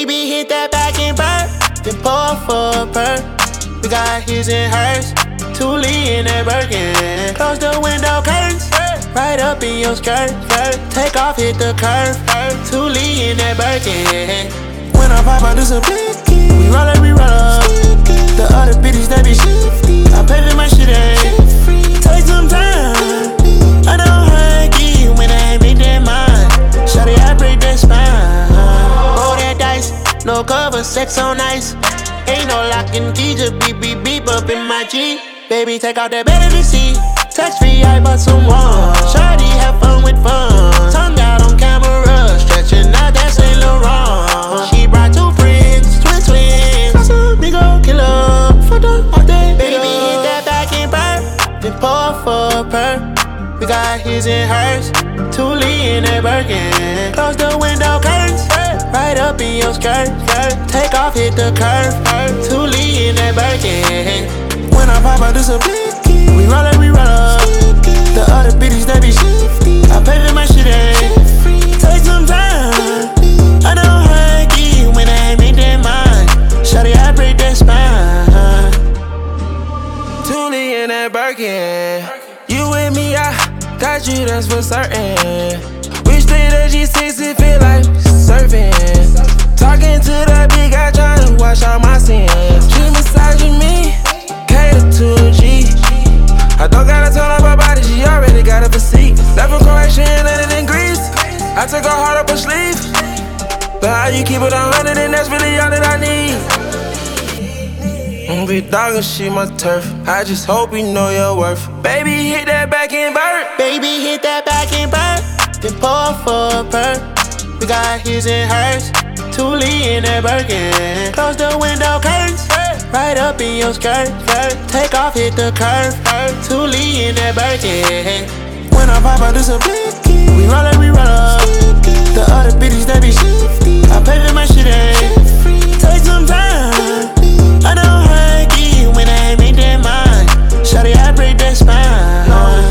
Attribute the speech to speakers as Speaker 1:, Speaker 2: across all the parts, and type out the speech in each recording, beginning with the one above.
Speaker 1: Baby, hit that back and burn, then pour for a perk. We got his and hers, Thule in that Birkin. Close the window curtains, right up in your skirt. Take off, hit the curve, Thule in that Birkin. When I pop out, do some blicky. We roll up, the other bitches, they be shifty. I pay for my shit, take some time. I don't hug you when I make that mind. Shawty, I break that spine. Roll that dice, no cover, sex on ice. Ain't no lock and key, just beep, beep, beep up in my G. Baby, take out that better to see. Touch free, I bought some one. Shawty, have fun with fun. Tongue out on camera, stretching out that Saint Laurent. She brought two friends, twins. Casamigo killer, fucked up all day. Baby, hit that back and burn, then pour for a perk. We got his and hers, Thule in that Birkin. Close the window curtains, right up in your skirt. Take off, hit the curve, Thule in that Birkin. When I pop out, do some blicky. We roll up, the other bitches, they be shifty. I pay for my shit, take some time. I don't hug you when I make that mind. Shawty, I break that spine.
Speaker 2: Thule in that Birkin. You with me, I got you, that's for certain. We stay at G6, it feel like surfing. Talking to that big guy, trying to wash out my sins. She massaging me, cater to a G. I don't gotta turn up her body, she already got a physique. Left from Croatia and landed in Greece. I took her heart up her sleeve. But how you keep it 100, and that's really all that I need. Big dog and she my turf. I just hope you know your worth. Baby, hit that back and burn.
Speaker 1: Baby, hit that back and burn, then pour for a perk. We got his and hers, Thule in that Birkin. Close the window curtains, right up in your skirt. Take off, hit the curve, Thule in that Birkin. When I pop out, do some blicky. We roll up, the other bitches, they be shifty. I pay for my shit, take some time. I don't hug you when I make that mind. Shawty, I break that spine.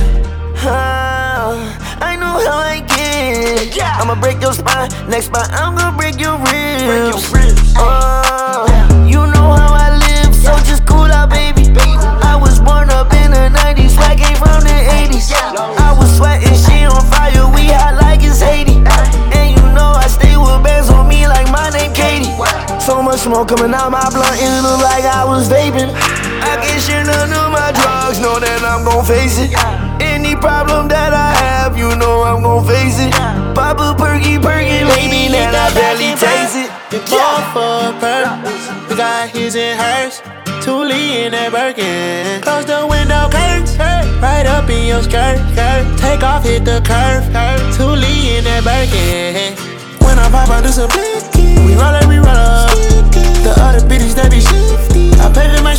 Speaker 3: I know how I get. I'ma break your spine. Next spot, I'm gonna break your ribs. You know how I live, so just cool out, baby. I was born up in the 90s, swag came from the 80s. I was sweating, she on fire, we hot like it's Haiti. And you know I stay with bands on me like my name Katie. So much smoke coming out my blunt, it look like I was vaping. I can't share none of my drugs, know that I'm gon' face it. Any problem that I have, you know I'm gon' face it. Pop a perky, baby, then I barely taste it.
Speaker 1: Then pour for a perk. We got his and hers, Thule in that Birkin. Close the window curtains, right up in your skirt. Take off, hit the curve, Thule in that Birkin. When I pop out, do some blicky. We roll up, the other bitches, they be shifty. I pay for my